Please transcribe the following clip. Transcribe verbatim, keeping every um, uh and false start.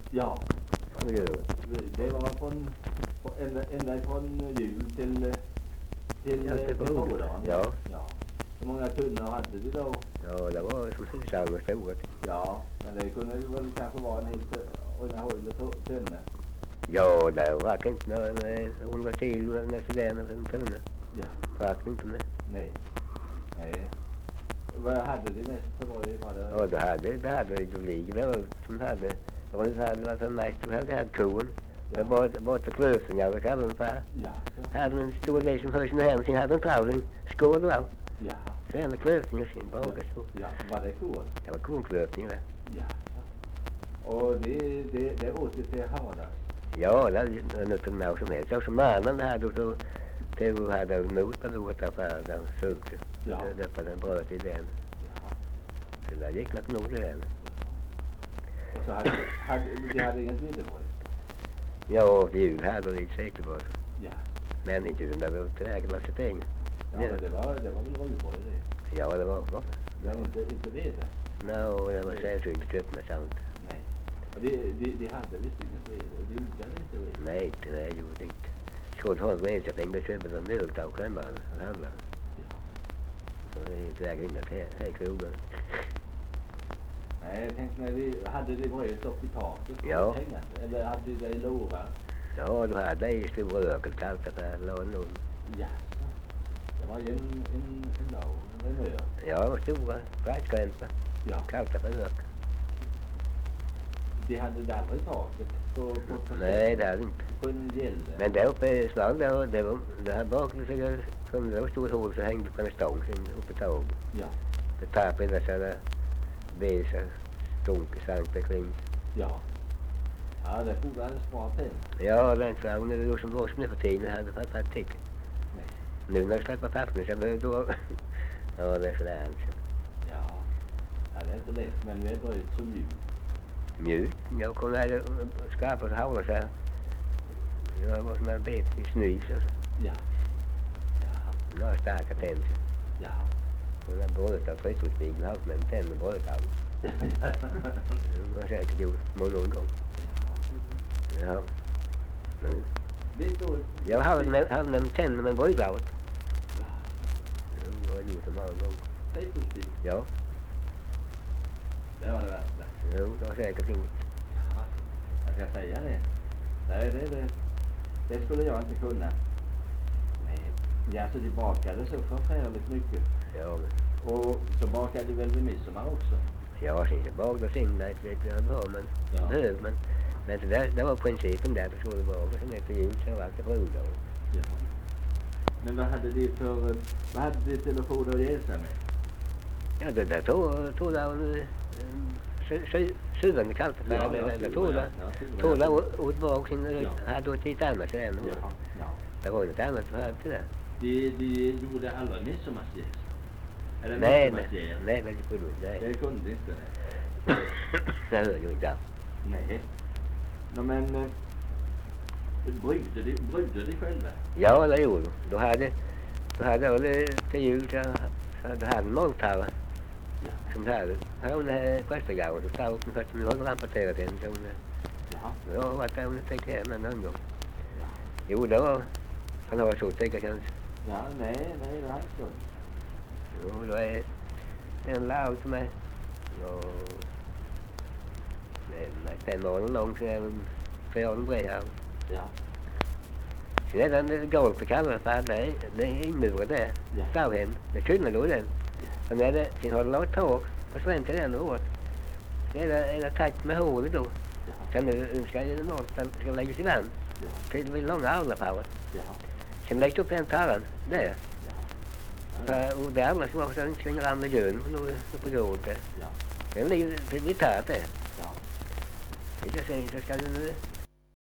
Ja, Vad gör du? det var från, ända, ända från jul till, till, Ja, till till pådagen. Ja. Ja. Hur många tunnor hade du då? Ja, det var som hushåll med stora. Ja, men det kunde ju väl kanske vara en helt underhållande tunna. Ja, det var inte några hundra kilo eller nästan det eller en tunna. Ja. Fast inte med. Nej. Nej. Vad hade du mest för vad det var det? Ja, det hade, det hade lite olika. Det var som hade, det var det hade varit en mest, du hade haft kon. Det var bara till klösningar, vad kallar den för? Ja. Hade en stor del som höll sina händer, sen hade en travling, skål och allt. Ja. Sen klösningar, sen bagas så. Ja, var det kor? Det var konklösningar. Ja. Och det, det, det åt du till havardar? Ja, det är något som när som helst. Så som mannen hade och så det hade mot att åt affären, den sökte. Ja. Det var den bröt i den. Ja. Så där gick det nog i den. Och så hade, hade de hade inget videomål? Ja, jul hade det säkert varit. Ja. Men inte den där träglaset pengar. Ja, men det var, det var väl röjboll det? Ja, det var bra. Men inte, inte vete? Nå, det var sällsynt köpt med sånt. Nej. Och de, de, de hade visst inget vete, och de odlade inte vete? Nej, inte det gjorde inte. Skulle ha en vedsättning, det köper de mjölk själva och handlar. Ja. Så det är inte väg innan här, här i krogen. Nej, jag tänkte när vi hade det bröt upp i taket. Ja. Hängande, eller hade de det i lårar? Ja, du hade det i stora öken, kallt att det låg någon. Ja. Det var ju en, en, en låg, en ö. Ja, det var stora färgskränsar. Ja. Kallt att det öken. De hade det aldrig i taket på, på, på Nej, det hade inte. på en gällde. Men där uppe i slag, där, det var, det här bakom sig, som det var stort hål så hängde på en stång sen uppe i taget. Ja. Det tappade där sådana besa, stunk, sank kring. Ja. Ja, det fordrades bra pengar. Ja, den slagen, det var som var som nu för tiden, hade fått praktik. Nej. Nu när jag släpper pappren så behöver då, ja, det är sådär alltså. Ja. Ja, det är inte lätt, men vi är bröt som mjuk. Mjuk, jag kunde skapa och hålla så här. Det var som en bet i snus och så. Ja. Ja. Det var starka tänder. Ja. Och den bröt av fritidspigeln hade med en tänd och bröt av. Det var säkert gjort många gånger. Ja. Men Det står... jag hade med, hade med en tänd med en bröt av. Det var gjort det många gånger. Fritidspigel. Ja. Det var det värsta. Jo, det var säkert inget. Ja. Jag ska säga det. Nej, det, det, det skulle jag inte kunna. Nej. Ja, så de bakade så förfärligt mycket. Ja, men. Och så bakade de väl vid midsommar också. Ja, sen så bakade och sen, nej, det vet jag inte vad, men Ja. behöv, men. Men det, det var principen där, det skulle vara. Och sen efter jul så var det brudar. Ja. Men vad hade de för... Vad hade de till att få det att jäsa med? Ja, det där tog, tog det av syvende kallt. Ja, ja, Det tog det. ja, ja, Tog det ja. åt bak sin, Ja. hade åt lite annat sen. Ja, ja. Det var lite annat för det där. De, de gjorde aldrig midsommarsjäs. Eller Nej, nej, midsommarsjäs. nej, men det kunde inte. Det kunde de inte. Det. Det hör ju inte alls. Nej. No, men eh, bryggde de, bryggde de själva? Ja, det gjorde de. Då hade, då hade jag till jul så, så hade jag en måltavla. Ja. Som hade, här hon är prästgården, så tar upp den för att nu har de rapporterat den. Så hon, Jaha. jag har varit där och tänkt hem en annan gång. Ja. Jo, det var, han har så tänkt kanske. Ja, nej, nej, det var inte så. Jo, då är en lag som är, ja, det är fem år lång, så är det fyra år bred här. Ja. Sen är den golvet kallar för att det är, det är inmurat där. Ja. Stavhem, det kunde då den. Sen är det, sen har det lagt tak på svänt till den året. Sen är det, är det täckt med hålet då. Ja. Sen är det, ska det normalt, den ska läggas i land. Ja. Så det blir långa avlar på det. Ja. Sen läggs upp den tarran där. Ja. För, och det andra ska vara så den slänger an med grön och då på golvet där. Ja. Sen ligger det blir tärt där. Ja. Det ska, det ska den